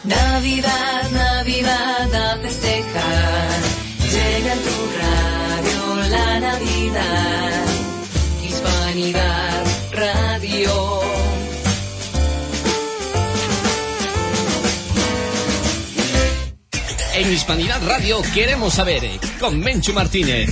Navidad, Navidad a festejar. Llega en tu radio la Navidad. Hispanidad Radio. En Hispanidad Radio queremos saber, con Menchu Martínez.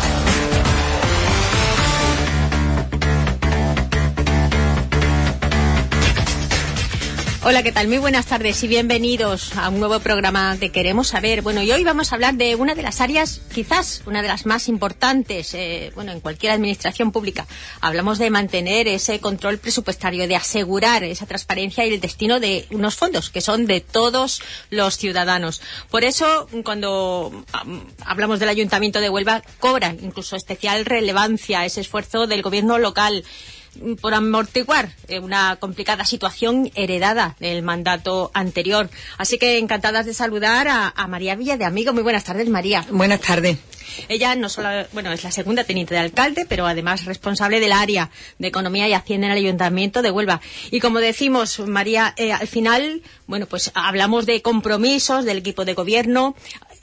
Hola, ¿qué tal? Muy buenas tardes y bienvenidos a un nuevo programa de Queremos Saber. Bueno, y hoy vamos a hablar de una de las áreas, quizás una de las más importantes, en cualquier administración pública. Hablamos de mantener ese control presupuestario, de asegurar esa transparencia y el destino de unos fondos que son de todos los ciudadanos. Por eso, cuando hablamos del Ayuntamiento de Huelva, cobra incluso especial relevancia ese esfuerzo del gobierno local por amortiguar una complicada situación heredada del mandato anterior. Así que encantadas de saludar a María Villa de Amigo. Muy buenas tardes, María. Buenas tardes. Ella no solo, es la segunda teniente de alcalde, pero además responsable del área de Economía y Hacienda en el Ayuntamiento de Huelva. Y como decimos, María, al final, pues hablamos de compromisos del equipo de gobierno,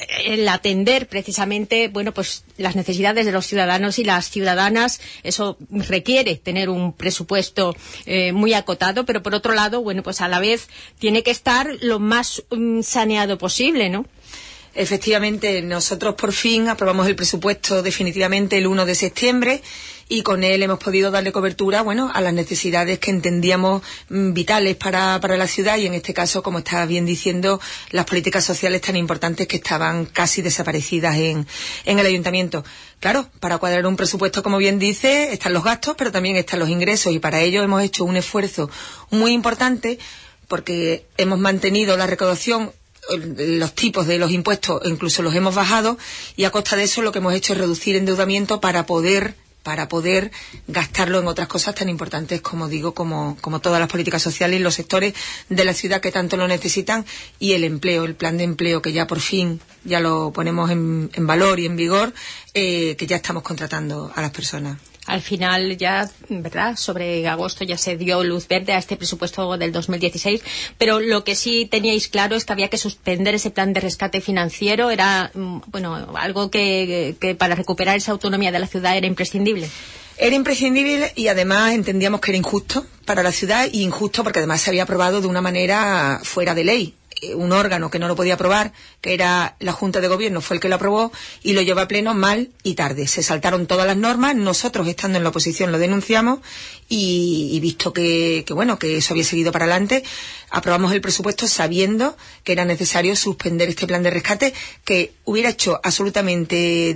el atender precisamente, las necesidades de los ciudadanos y las ciudadanas. Eso requiere tener un presupuesto muy acotado, pero por otro lado, a la vez tiene que estar lo más saneado posible, ¿no? Efectivamente, nosotros por fin aprobamos el presupuesto definitivamente el 1 de septiembre y con él hemos podido darle cobertura, a las necesidades que entendíamos vitales para la ciudad y en este caso, como estaba bien diciendo, las políticas sociales tan importantes que estaban casi desaparecidas en el ayuntamiento. Claro, para cuadrar un presupuesto, como bien dice, están los gastos, pero también están los ingresos y para ello hemos hecho un esfuerzo muy importante porque hemos mantenido la recaudación, los tipos de los impuestos incluso los hemos bajado y a costa de eso lo que hemos hecho es reducir endeudamiento para poder gastarlo en otras cosas tan importantes como todas las políticas sociales y los sectores de la ciudad que tanto lo necesitan y el empleo, el plan de empleo que ya por fin ya lo ponemos en valor y en vigor, que ya estamos contratando a las personas. Al final ya, ¿verdad?, sobre agosto ya se dio luz verde a este presupuesto del 2016, pero lo que sí teníais claro es que había que suspender ese plan de rescate financiero. Era, algo que para recuperar esa autonomía de la ciudad era imprescindible. Era imprescindible y además entendíamos que era injusto para la ciudad y injusto porque además se había aprobado de una manera fuera de ley. Un órgano que no lo podía aprobar, que era la Junta de Gobierno, fue el que lo aprobó y lo llevó a pleno mal y tarde. Se saltaron todas las normas, nosotros estando en la oposición lo denunciamos y visto que eso había seguido para adelante, aprobamos el presupuesto sabiendo que era necesario suspender este plan de rescate que hubiera hecho absolutamente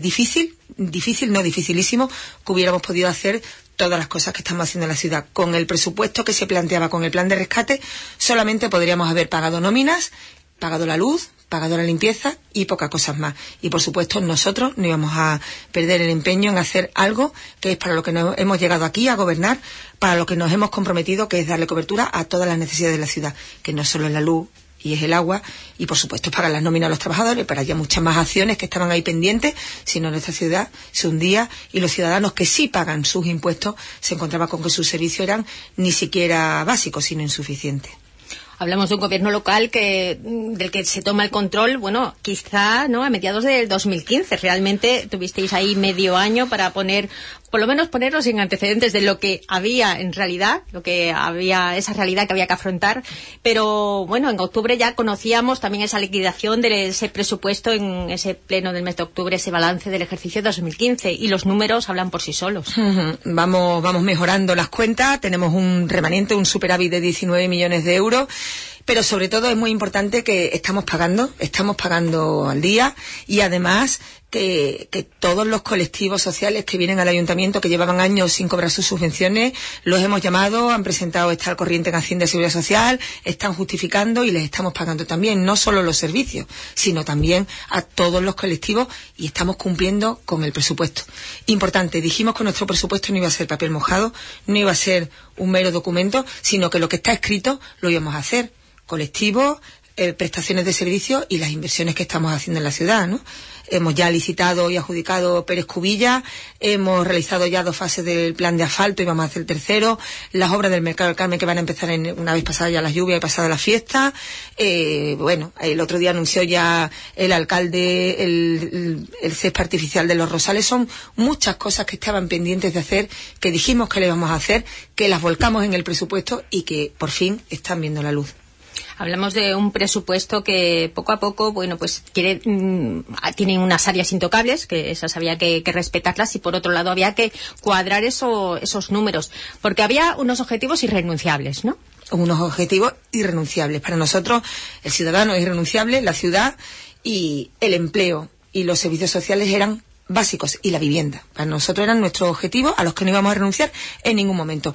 dificilísimo, que hubiéramos podido hacer todas las cosas que estamos haciendo en la ciudad. Con el presupuesto que se planteaba con el plan de rescate, solamente podríamos haber pagado nóminas, pagado la luz, pagado la limpieza y pocas cosas más. Y por supuesto nosotros no íbamos a perder el empeño en hacer algo que es para lo que nos hemos llegado aquí a gobernar, para lo que nos hemos comprometido, que es darle cobertura a todas las necesidades de la ciudad, que no solo es la luz y es el agua, y por supuesto es pagar las nóminas a los trabajadores, pero había muchas más acciones que estaban ahí pendientes, si no nuestra ciudad se hundía y los ciudadanos que sí pagan sus impuestos se encontraban con que sus servicios eran ni siquiera básicos, sino insuficientes. Hablamos de un gobierno local del que se toma el control, quizá, ¿no?, a mediados del 2015. Realmente tuvisteis ahí medio año para por lo menos ponerlos en antecedentes de lo que había en realidad, esa realidad que había que afrontar. Pero, en octubre ya conocíamos también esa liquidación de ese presupuesto en ese pleno del mes de octubre, ese balance del ejercicio 2015. Y los números hablan por sí solos. Vamos mejorando las cuentas. Tenemos un remanente, un superávit de 19 millones de euros. Pero sobre todo es muy importante que estamos pagando al día y además que todos los colectivos sociales que vienen al ayuntamiento, que llevaban años sin cobrar sus subvenciones, los hemos llamado, han presentado esta al corriente en Hacienda y Seguridad Social, están justificando y les estamos pagando también, no solo los servicios, sino también a todos los colectivos y estamos cumpliendo con el presupuesto. Importante, dijimos que nuestro presupuesto no iba a ser papel mojado, no iba a ser un mero documento, sino que lo que está escrito lo íbamos a hacer. Colectivos, prestaciones de servicio y las inversiones que estamos haciendo en la ciudad, ¿no? Hemos ya licitado y adjudicado Pérez Cubilla, hemos realizado ya 2 fases del plan de asfalto y vamos a hacer el tercero, las obras del Mercado del Carmen que van a empezar una vez pasada ya las lluvias y pasada la fiesta. Bueno, el otro día anunció ya el alcalde el césped artificial de Los Rosales. Son muchas cosas que estaban pendientes de hacer, que dijimos que le íbamos a hacer, que las volcamos en el presupuesto y que por fin están viendo la luz. Hablamos de un presupuesto que poco a poco, bueno, pues tiene unas áreas intocables, que esas había que respetarlas, y por otro lado había que cuadrar esos números, porque había unos objetivos irrenunciables, ¿no? Unos objetivos irrenunciables. Para nosotros, el ciudadano es irrenunciable, la ciudad y el empleo y los servicios sociales eran básicos, y la vivienda. Para nosotros eran nuestros objetivos a los que no íbamos a renunciar en ningún momento.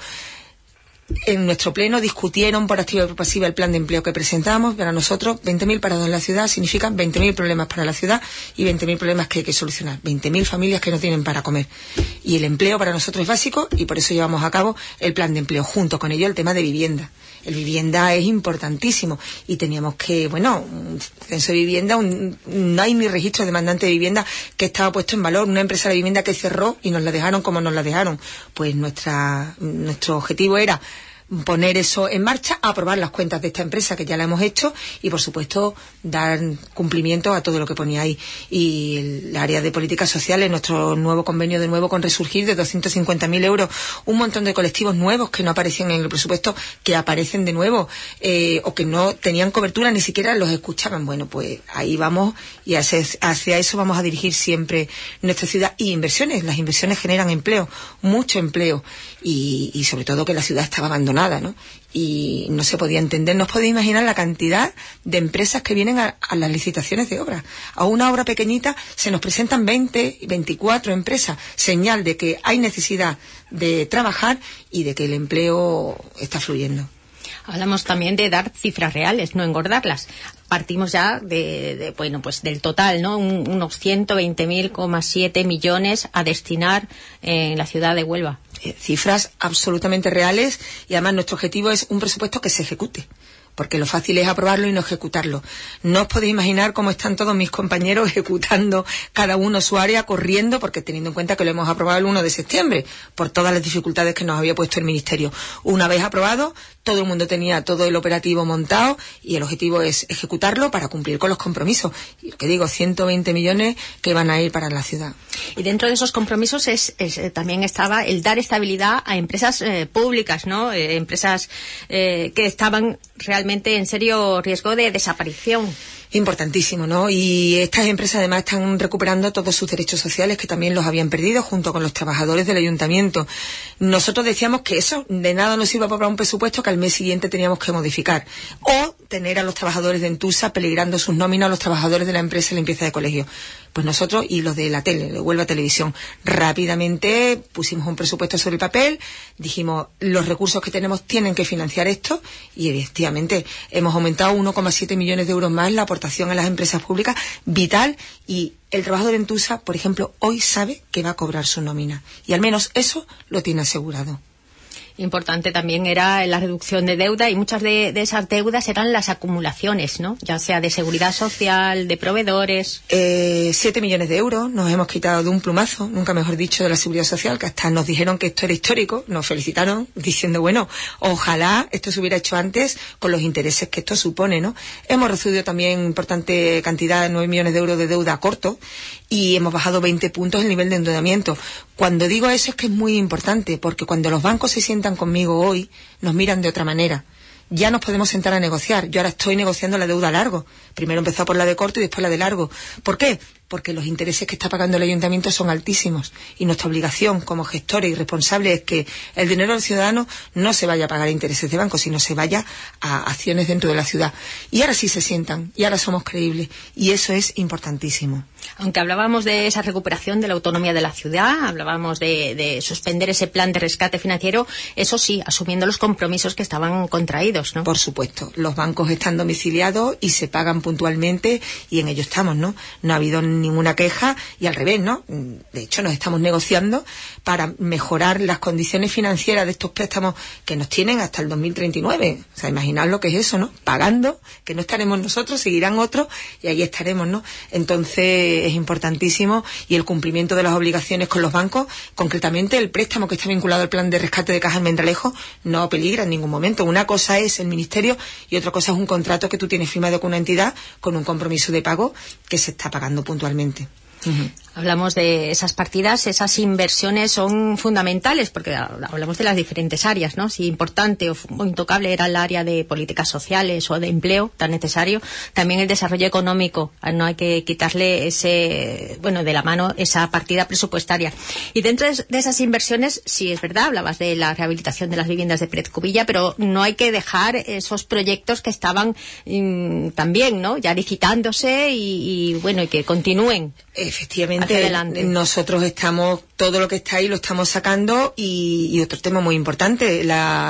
En nuestro pleno discutieron por activa y por pasiva el plan de empleo que presentamos. Para nosotros, 20.000 parados en la ciudad significan 20.000 problemas para la ciudad y 20.000 problemas que hay que solucionar. 20.000 familias que no tienen para comer. Y el empleo para nosotros es básico, y por eso llevamos a cabo el plan de empleo. Junto con ello, el tema de vivienda. El vivienda es importantísimo y teníamos que, bueno, un censo de vivienda, no hay ni registro de demandante de vivienda que estaba puesto en valor. Una empresa de vivienda que cerró y nos la dejaron como nos la dejaron. Pues nuestro objetivo era poner eso en marcha, aprobar las cuentas de esta empresa, que ya la hemos hecho, y por supuesto dar cumplimiento a todo lo que ponía ahí. Y el área de políticas sociales, nuestro nuevo convenio de nuevo con Resurgir de 250.000 euros, un montón de colectivos nuevos que no aparecían en el presupuesto, que aparecen de nuevo, o que no tenían cobertura, ni siquiera los escuchaban. Bueno, pues ahí vamos, y hacia eso vamos a dirigir siempre nuestra ciudad. Y inversiones, las inversiones generan empleo, mucho empleo, y sobre todo que la ciudad estaba abandonada, ¿no? Y no se podía entender, no os podéis imaginar la cantidad de empresas que vienen a las licitaciones de obras. A una obra pequeñita se nos presentan 20, 24 empresas, señal de que hay necesidad de trabajar y de que el empleo está fluyendo. Hablamos también de dar cifras reales, no engordarlas. Partimos ya bueno, pues del total, ¿no? Unos 120.7 millones a destinar en la ciudad de Huelva. Cifras absolutamente reales, y además nuestro objetivo es un presupuesto que se ejecute, porque lo fácil es aprobarlo y no ejecutarlo. No os podéis imaginar cómo están todos mis compañeros ejecutando cada uno su área, corriendo, porque teniendo en cuenta que lo hemos aprobado el 1 de septiembre, por todas las dificultades que nos había puesto el Ministerio. Una vez aprobado, todo el mundo tenía todo el operativo montado, y el objetivo es ejecutarlo para cumplir con los compromisos. Y lo que digo, 120 millones que van a ir para la ciudad. Y dentro de esos compromisos también estaba el dar estabilidad a empresas públicas, ¿no? Empresas que estaban realmente en serio riesgo de desaparición. Importantísimo, ¿no? Y estas empresas además están recuperando todos sus derechos sociales, que también los habían perdido, junto con los trabajadores del ayuntamiento. Nosotros decíamos que eso de nada nos iba para un presupuesto que al mes siguiente teníamos que modificar, o tener a los trabajadores de Entusa peligrando sus nóminas, a los trabajadores de la empresa de limpieza de colegios. Pues nosotros y los de la tele, de Huelva Televisión, rápidamente pusimos un presupuesto sobre el papel, dijimos los recursos que tenemos tienen que financiar esto, y efectivamente hemos aumentado 1,7 millones de euros más la aportación a las empresas públicas, vital. Y el trabajador en Entusa, por ejemplo, hoy sabe que va a cobrar su nómina, y al menos eso lo tiene asegurado. Importante también era la reducción de deuda, y muchas de esas deudas eran las acumulaciones, ¿no? Ya sea de seguridad social, de proveedores. 7 millones de euros nos hemos quitado de un plumazo, nunca mejor dicho, de la seguridad social, que hasta nos dijeron que esto era histórico, nos felicitaron diciendo, bueno, ojalá esto se hubiera hecho antes con los intereses que esto supone, ¿no? Hemos recibido también importante cantidad de 9 millones de euros de deuda a corto, y hemos bajado 20 puntos el nivel de endeudamiento. Cuando digo eso es que es muy importante, porque cuando los bancos se sientan conmigo hoy, nos miran de otra manera. Ya nos podemos sentar a negociar. Yo ahora estoy negociando la deuda a largo. Primero empezó por la de corto y después la de largo. ¿Por qué? Porque los intereses que está pagando el ayuntamiento son altísimos, y nuestra obligación como gestores y responsables es que el dinero del ciudadano no se vaya a pagar a intereses de banco, sino se vaya a acciones dentro de la ciudad. Y ahora sí se sientan, y ahora somos creíbles, y eso es importantísimo. Aunque hablábamos de esa recuperación de la autonomía de la ciudad, hablábamos de suspender ese plan de rescate financiero, eso sí, asumiendo los compromisos que estaban contraídos, ¿no? Por supuesto, los bancos están domiciliados y se pagan puntualmente, y en ello estamos, ¿no? No ha habido ninguna queja y al revés, ¿no? De hecho, nos estamos negociando para mejorar las condiciones financieras de estos préstamos que nos tienen hasta el 2039. O sea, imaginad lo que es eso, ¿no? Pagando, que no estaremos nosotros, seguirán otros y ahí estaremos, ¿no? Entonces es importantísimo, y el cumplimiento de las obligaciones con los bancos, concretamente el préstamo que está vinculado al plan de rescate de Caja Almendralejo, no peligra en ningún momento. Una cosa es el ministerio y otra cosa es un contrato que tú tienes firmado con una entidad con un compromiso de pago que se está pagando puntualmente. Hablamos de esas partidas, esas inversiones son fundamentales porque hablamos de las diferentes áreas, ¿no? Si importante o intocable era el área de políticas sociales o de empleo tan necesario, también el desarrollo económico, no hay que quitarle de la mano esa partida presupuestaria. Y dentro de esas inversiones, sí es verdad, hablabas de la rehabilitación de las viviendas de Pérez Cubilla, pero no hay que dejar esos proyectos que estaban también, ¿no? Ya licitándose y que continúen. Efectivamente, nosotros estamos, todo lo que está ahí lo estamos sacando, y otro tema muy importante,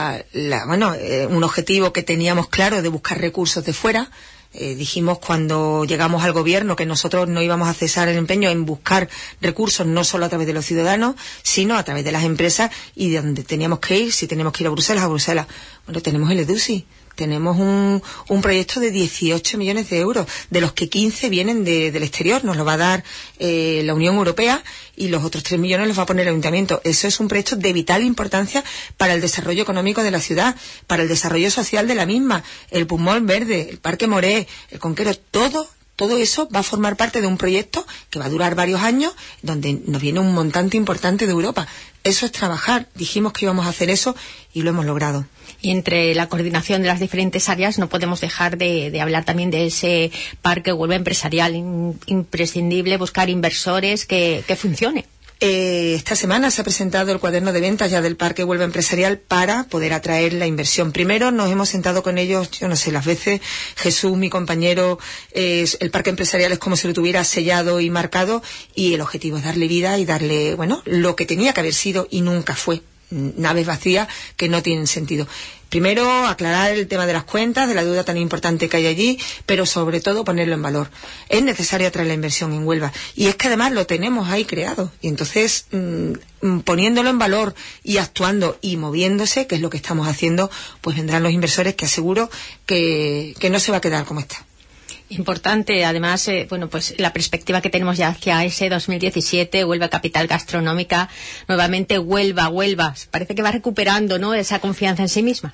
un objetivo que teníamos claro de buscar recursos de fuera. Dijimos cuando llegamos al gobierno que nosotros no íbamos a cesar el empeño en buscar recursos no solo a través de los ciudadanos, sino a través de las empresas, y de donde teníamos que ir, si teníamos que ir a Bruselas. Bueno, tenemos el EDUSI. Tenemos un proyecto de 18 millones de euros, de los que 15 vienen del exterior, nos lo va a dar la Unión Europea, y los otros 3 millones los va a poner el Ayuntamiento. Eso es un proyecto de vital importancia para el desarrollo económico de la ciudad, para el desarrollo social de la misma, el pulmón verde, el Parque Moré, el Conquero, todo eso va a formar parte de un proyecto que va a durar varios años, donde nos viene un montante importante de Europa. Eso es trabajar. Dijimos que íbamos a hacer eso y lo hemos logrado. Y entre la coordinación de las diferentes áreas no podemos dejar de hablar también de ese parque Huelva empresarial. Imprescindible buscar inversores que funcione. Esta semana se ha presentado el cuaderno de ventas ya del Parque Huelva Empresarial para poder atraer la inversión. Primero nos hemos sentado con ellos, yo no sé, las veces, Jesús, mi compañero, el Parque Empresarial es como si lo tuviera sellado y marcado, y el objetivo es darle vida y darle, lo que tenía que haber sido y nunca fue. Naves vacías que no tienen sentido. Primero, aclarar el tema de las cuentas, de la deuda tan importante que hay allí, pero sobre todo ponerlo en valor. Es necesario atraer la inversión en Huelva, y es que además lo tenemos ahí creado, y entonces poniéndolo en valor y actuando y moviéndose, que es lo que estamos haciendo, pues vendrán los inversores, que aseguro que no se va a quedar como está. Importante, además, la perspectiva que tenemos ya hacia ese 2017, Huelva capital gastronómica, nuevamente Huelva, parece que va recuperando, ¿no?, esa confianza en sí misma.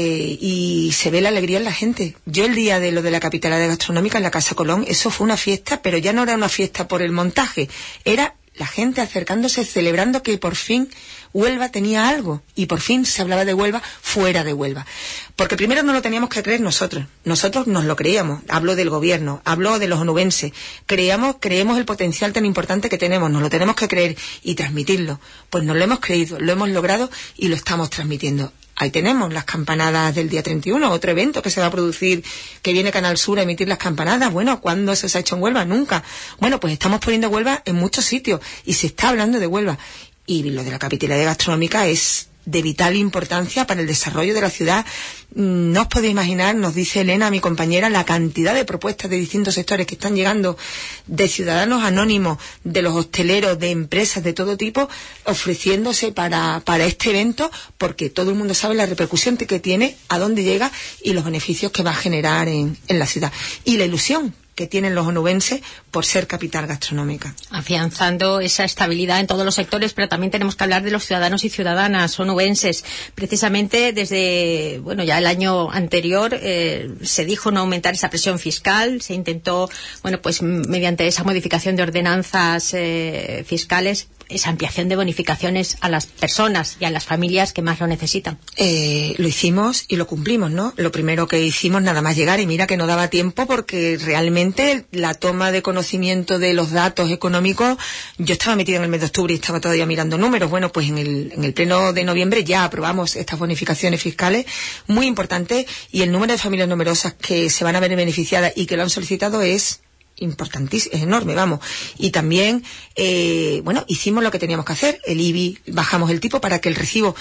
Y se ve la alegría en la gente. Yo el día de lo de la capitalidad gastronómica en la Casa Colón, eso fue una fiesta, pero ya no era una fiesta por el montaje, era la gente acercándose, celebrando que por fin Huelva tenía algo, y por fin se hablaba de Huelva fuera de Huelva. Porque primero no lo teníamos que creer nosotros nos lo creíamos, hablo del gobierno, hablo de los onubenses, creemos el potencial tan importante que tenemos, nos lo tenemos que creer y transmitirlo. Pues nos lo hemos creído, lo hemos logrado y lo estamos transmitiendo. Ahí tenemos las campanadas del día 31, otro evento que se va a producir, que viene Canal Sur a emitir las campanadas. Bueno, ¿cuándo eso se ha hecho en Huelva? Nunca. Bueno, pues estamos poniendo Huelva en muchos sitios y se está hablando de Huelva. Y lo de la capitalidad gastronómica es de vital importancia para el desarrollo de la ciudad. No os podéis imaginar, nos dice Elena, mi compañera, la cantidad de propuestas de distintos sectores que están llegando, de ciudadanos anónimos, de los hosteleros, de empresas de todo tipo, ofreciéndose para este evento, porque todo el mundo sabe la repercusión que tiene, a dónde llega y los beneficios que va a generar en la ciudad. Y la ilusión que tienen los onubenses por ser capital gastronómica. Afianzando esa estabilidad en todos los sectores, pero también tenemos que hablar de los ciudadanos y ciudadanas onubenses. Precisamente desde, ya el año anterior se dijo no aumentar esa presión fiscal, se intentó, mediante esa modificación de ordenanzas fiscales, esa ampliación de bonificaciones a las personas y a las familias que más lo necesitan. Lo hicimos y lo cumplimos, ¿no? Lo primero que hicimos nada más llegar, y mira que no daba tiempo porque realmente la toma de conocimiento de los datos económicos, yo estaba metida en el mes de octubre y estaba todavía mirando números. Bueno, pues en el pleno de noviembre ya aprobamos estas bonificaciones fiscales muy importantes, y el número de familias numerosas que se van a ver beneficiadas y que lo han solicitado es importantísimo, es enorme, vamos. Y también, hicimos lo que teníamos que hacer. El IBI, bajamos el tipo para que el recibo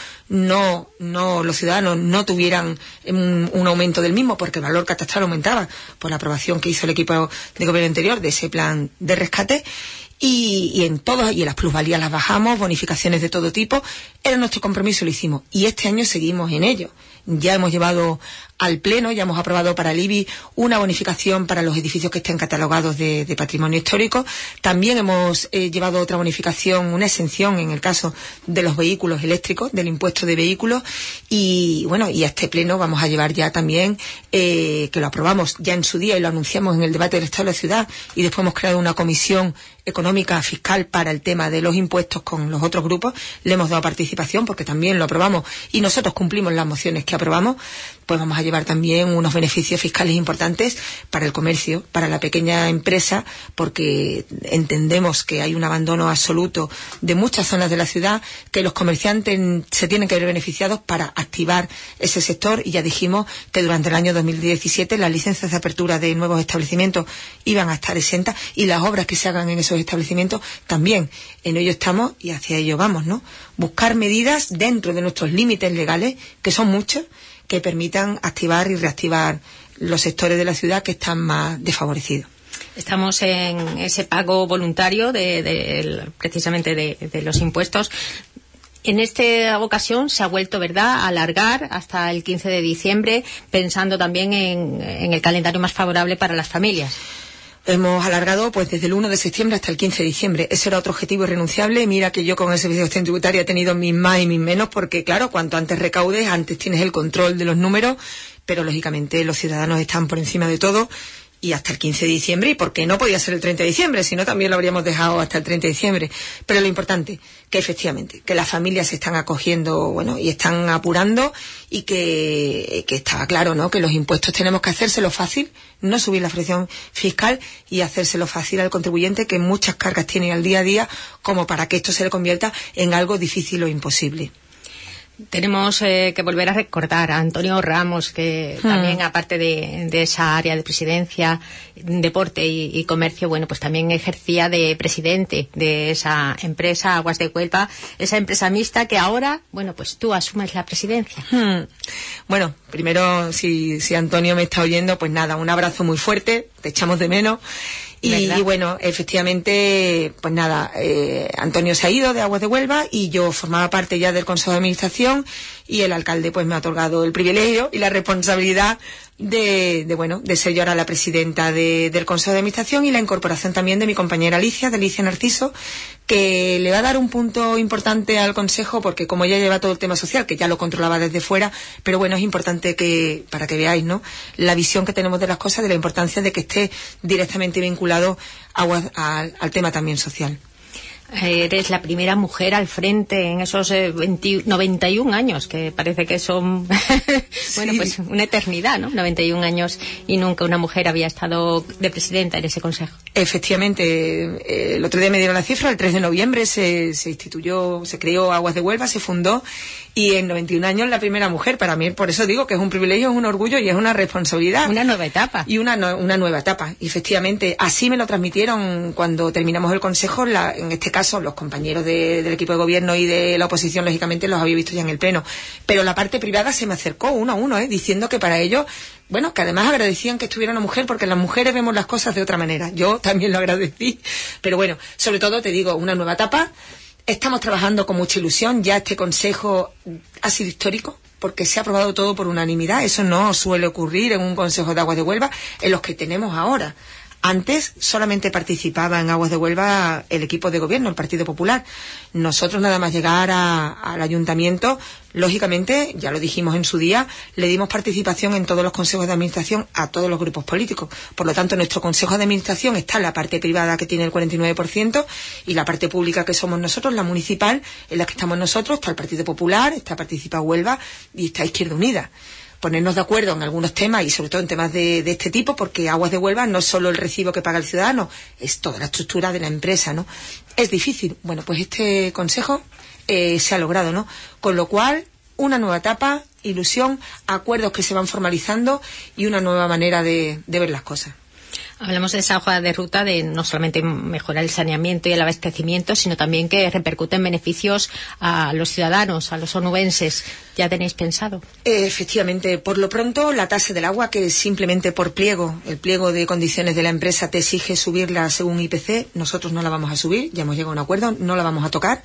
los ciudadanos no tuvieran un aumento del mismo, porque el valor catastral aumentaba por la aprobación que hizo el equipo de gobierno anterior de ese plan de rescate. Y en las plusvalías las bajamos, bonificaciones de todo tipo. Era nuestro compromiso, lo hicimos. Y este año seguimos en ello. Ya hemos llevado al Pleno, ya hemos aprobado para el IBI una bonificación para los edificios que estén catalogados de patrimonio histórico. También hemos llevado otra bonificación, una exención en el caso de los vehículos eléctricos, del impuesto de vehículos. Y a este Pleno vamos a llevar ya también, que lo aprobamos ya en su día y lo anunciamos en el debate del Estado de la Ciudad, y después hemos creado una comisión económica fiscal para el tema de los impuestos con los otros grupos. Le hemos dado participación porque también lo aprobamos y nosotros cumplimos las mociones que aprobamos. Pues vamos a llevar también unos beneficios fiscales importantes para el comercio, para la pequeña empresa, porque entendemos que hay un abandono absoluto de muchas zonas de la ciudad, que los comerciantes se tienen que ver beneficiados para activar ese sector. Y ya dijimos que durante el año 2017 las licencias de apertura de nuevos establecimientos iban a estar exentas, y las obras que se hagan en esos establecimientos también. En ello estamos y hacia ello vamos, ¿no? Buscar medidas dentro de nuestros límites legales, que son muchos, que permitan activar y reactivar los sectores de la ciudad que están más desfavorecidos. Estamos en ese pago voluntario precisamente de los impuestos. En esta ocasión se ha vuelto, ¿verdad?, a alargar hasta el 15 de diciembre, pensando también en el calendario más favorable para las familias. Hemos alargado pues desde el 1 de septiembre hasta el 15 de diciembre. Ese era otro objetivo irrenunciable. Mira que yo con el Servicio de Gestión Tributaria he tenido mis más y mis menos, porque claro, cuanto antes recaudes, antes tienes el control de los números, pero lógicamente los ciudadanos están por encima de todo. Y hasta el 15 de diciembre, y porque no podía ser el 30 de diciembre, si no también lo habríamos dejado hasta el 30 de diciembre. Pero lo importante, que efectivamente, que las familias se están acogiendo, y están apurando, y que estaba claro, ¿no?, que los impuestos tenemos que hacérselo fácil, no subir la presión fiscal y hacérselo fácil al contribuyente, que muchas cargas tiene al día a día, como para que esto se le convierta en algo difícil o imposible. Tenemos que volver a recordar a Antonio Ramos, que también, aparte de esa área de presidencia, deporte y comercio, pues también ejercía de presidente de esa empresa, Aguas de Huelva, esa empresa mixta que ahora, pues tú asumes la presidencia. Bueno, primero, si Antonio me está oyendo, pues nada, un abrazo muy fuerte, te echamos de menos. Y efectivamente, pues nada, Antonio se ha ido de Aguas de Huelva y yo formaba parte ya del Consejo de Administración, y el alcalde pues me ha otorgado el privilegio y la responsabilidad de ser yo ahora la presidenta del Consejo de Administración, y la incorporación también de mi compañera Alicia Narciso, que le va a dar un punto importante al Consejo, porque como ella lleva todo el tema social, que ya lo controlaba desde fuera, pero es importante para que veáis, ¿no?, la visión que tenemos de las cosas, de la importancia de que esté directamente vinculado al tema también social. Eres la primera mujer al frente en esos 91 años, que parece que son pues una eternidad, ¿no? 91 años y nunca una mujer había estado de presidenta en ese consejo. Efectivamente, el otro día me dieron la cifra, el 3 de noviembre se creó Aguas de Huelva, se fundó, y en 91 años la primera mujer. Para mí, por eso digo que es un privilegio, es un orgullo y es una responsabilidad. Una nueva etapa. Y una nueva etapa. Y efectivamente, así me lo transmitieron cuando terminamos el consejo. En este caso, los compañeros del equipo de gobierno y de la oposición, lógicamente, los había visto ya en el Pleno. Pero la parte privada se me acercó uno a uno, diciendo que para ellos, que además agradecían que estuviera una mujer, porque las mujeres vemos las cosas de otra manera. Yo también lo agradecí. Pero sobre todo te digo, una nueva etapa. Estamos trabajando con mucha ilusión. Ya este consejo ha sido histórico, porque se ha aprobado todo por unanimidad. Eso no suele ocurrir en un consejo de Aguas de Huelva, en los que tenemos ahora. Antes solamente participaba en Aguas de Huelva el equipo de gobierno, el Partido Popular. Nosotros, nada más llegar al ayuntamiento, lógicamente, ya lo dijimos en su día, le dimos participación en todos los consejos de administración a todos los grupos políticos. Por lo tanto, en nuestro consejo de administración está la parte privada, que tiene el 49%, y la parte pública, que somos nosotros, la municipal, en la que estamos nosotros. Está el Partido Popular, está Participa Huelva y está Izquierda Unida. Ponernos de acuerdo en algunos temas, y sobre todo en temas de este tipo, porque Aguas de Huelva no es solo el recibo que paga el ciudadano, es toda la estructura de la empresa, ¿no? Es difícil. Pues este consejo se ha logrado, ¿no? Con lo cual, una nueva etapa, ilusión, acuerdos que se van formalizando y una nueva manera de ver las cosas. Hablamos de esa hoja de ruta de no solamente mejorar el saneamiento y el abastecimiento, sino también que repercute en beneficios a los ciudadanos, a los onubenses. ¿Ya tenéis pensado? Efectivamente, por lo pronto la tasa del agua, que simplemente por pliego, el pliego de condiciones de la empresa te exige subirla según IPC, nosotros no la vamos a subir, ya hemos llegado a un acuerdo, no la vamos a tocar.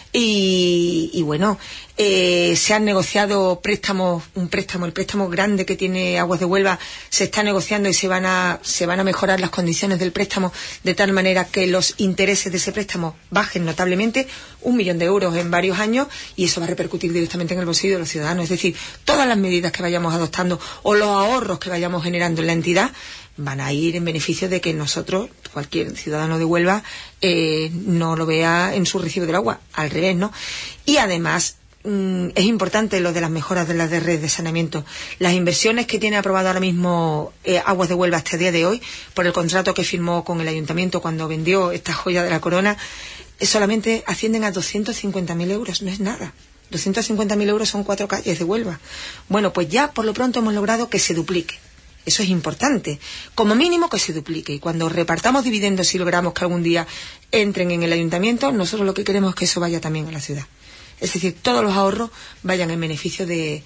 Y bueno, se han negociado préstamos, el préstamo grande que tiene Aguas de Huelva se está negociando y se van a mejorar las condiciones del préstamo de tal manera que los intereses de ese préstamo bajen notablemente, 1 millón de euros en varios años, y eso va a repercutir directamente en el bolsillo de los ciudadanos. Es decir, todas las medidas que vayamos adoptando o los ahorros que vayamos generando en la entidad van a ir en beneficio de que nosotros, cualquier ciudadano de Huelva, no lo vea en su recibo del agua, al revés, ¿no? Y además, es importante lo de las mejoras de la red de saneamiento. Las inversiones que tiene aprobado ahora mismo Aguas de Huelva hasta el día de hoy, por el contrato que firmó con el ayuntamiento cuando vendió esta joya de la corona, solamente ascienden a 250.000 euros, no es nada. 250.000 euros son 4 calles de Huelva. Bueno, pues ya por lo pronto hemos logrado que se duplique. Eso es importante. Como mínimo que se duplique. Y cuando repartamos dividendos y logramos que algún día entren en el ayuntamiento, nosotros lo que queremos es que eso vaya también a la ciudad. Es decir, todos los ahorros vayan en beneficio de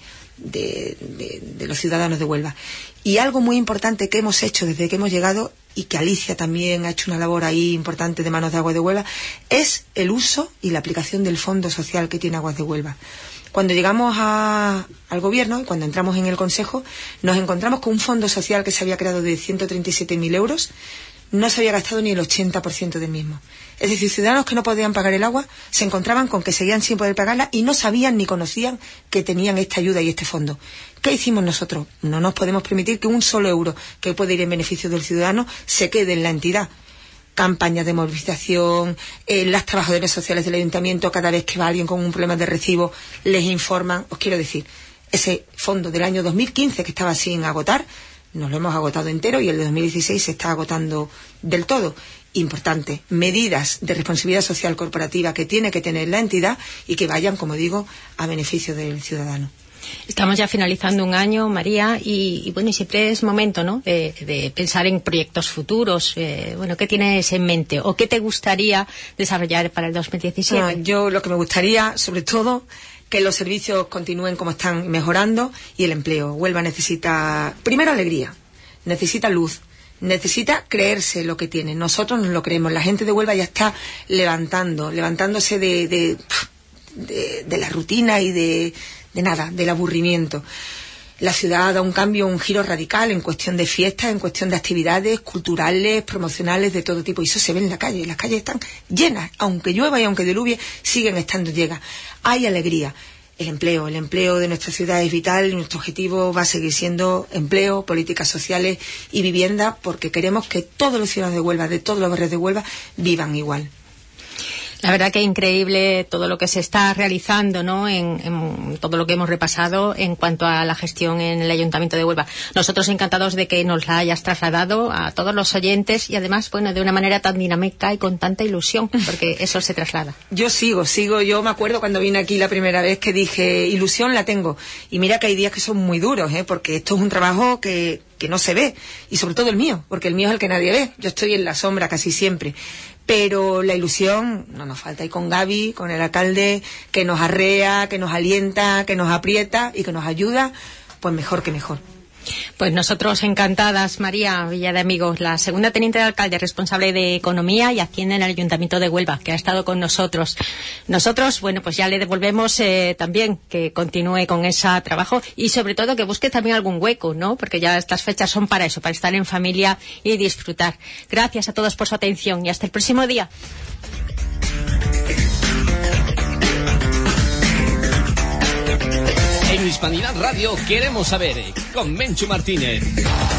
los ciudadanos de Huelva. Y algo muy importante que hemos hecho desde que hemos llegado, y que Alicia también ha hecho una labor ahí importante de manos de Aguas de Huelva, es el uso y la aplicación del fondo social que tiene Aguas de Huelva. Cuando llegamos al gobierno y cuando entramos en el consejo, nos encontramos con un fondo social que se había creado de 137.000 euros, no se había gastado ni el 80% del mismo. Es decir, ciudadanos que no podían pagar el agua se encontraban con que seguían sin poder pagarla y no sabían ni conocían que tenían esta ayuda y este fondo. ¿Qué hicimos nosotros? No nos podemos permitir que un solo euro que puede ir en beneficio del ciudadano se quede en la entidad. Campañas de movilización, las trabajadoras sociales del ayuntamiento, cada vez que va alguien con un problema de recibo, les informan. Os quiero decir, ese fondo del año 2015 que estaba sin agotar, nos lo hemos agotado entero y el de 2016 se está agotando del todo. Importante, medidas de responsabilidad social corporativa que tiene que tener la entidad y que vayan, como digo, a beneficio del ciudadano. Estamos ya finalizando un año, María, y bueno, y siempre es momento, ¿no?, de pensar en proyectos futuros. Bueno, ¿qué tienes en mente o qué te gustaría desarrollar para el 2017? No, yo lo que me gustaría, sobre todo, que los servicios continúen como están mejorando y el empleo. Huelva necesita, primero, alegría, necesita luz, necesita creerse lo que tiene. Nosotros nos lo creemos. La gente de Huelva ya está levantándose de la rutina y del aburrimiento. La ciudad da un cambio, un giro radical en cuestión de fiestas, en cuestión de actividades culturales, promocionales, de todo tipo. Y eso se ve en la calle. Las calles están llenas. Aunque llueva y aunque diluvie, siguen estando llenas. Hay alegría. El empleo de nuestra ciudad es vital. Nuestro objetivo va a seguir siendo empleo, políticas sociales y vivienda, porque queremos que todos los ciudadanos de Huelva, de todos los barrios de Huelva, vivan igual. La verdad que increíble todo lo que se está realizando, ¿no?, en todo lo que hemos repasado en cuanto a la gestión en el Ayuntamiento de Huelva. Nosotros encantados de que nos la hayas trasladado a todos los oyentes y además, bueno, de una manera tan dinámica y con tanta ilusión, porque eso se traslada. Yo sigo. Yo me acuerdo cuando vine aquí la primera vez que dije, ilusión la tengo. Y mira que hay días que son muy duros, porque esto es un trabajo que no se ve. Y sobre todo el mío, porque el mío es el que nadie ve. Yo estoy en la sombra casi siempre. Pero la ilusión no nos falta. Y con Gaby, con el alcalde, que nos arrea, que nos alienta, que nos aprieta y que nos ayuda, pues mejor que mejor. Pues nosotros encantadas, María Villa de Amigos, la segunda teniente de alcalde responsable de Economía y Hacienda en el Ayuntamiento de Huelva, que ha estado con nosotros. Nosotros, bueno, pues ya le devolvemos también que continúe con ese trabajo y sobre todo que busque también algún hueco, ¿no?, porque ya estas fechas son para eso, para estar en familia y disfrutar. Gracias a todos por su atención y hasta el próximo día. En Hispanidad Radio queremos saber, con Menchu Martínez.